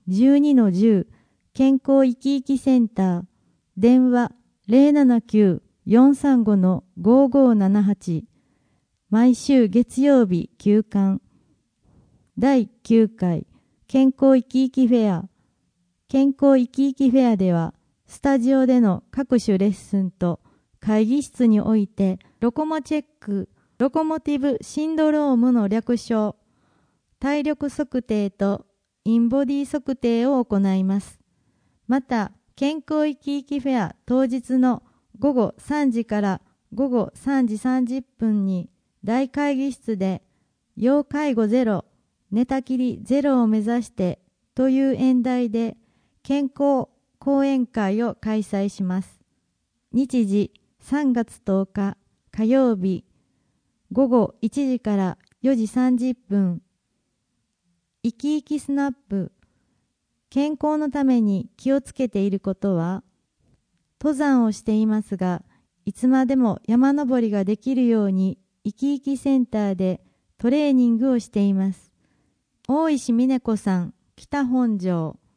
12-10健康生き生きセンター電話079-435-5578毎週月曜日休館第9回健康生き生きフェア健康生き生きフェアではスタジオでの各種レッスンと会議室においてロコモチェックロコモティブシンドロームの略称体力測定とインボディ測定を行います。また健康生き生きフェア当日の午後3時から午後3時30分に大会議室で要介護ゼロ寝たきりゼロを目指してという演題で健康講演会を開催します。日時3月10日火曜日午後1時から4時30分生き生きスナップ健康のために気をつけていることは登山をしていますがいつまでも山登りができるように生き生きセンターでトレーニングをしています。大石峰子さん北本庄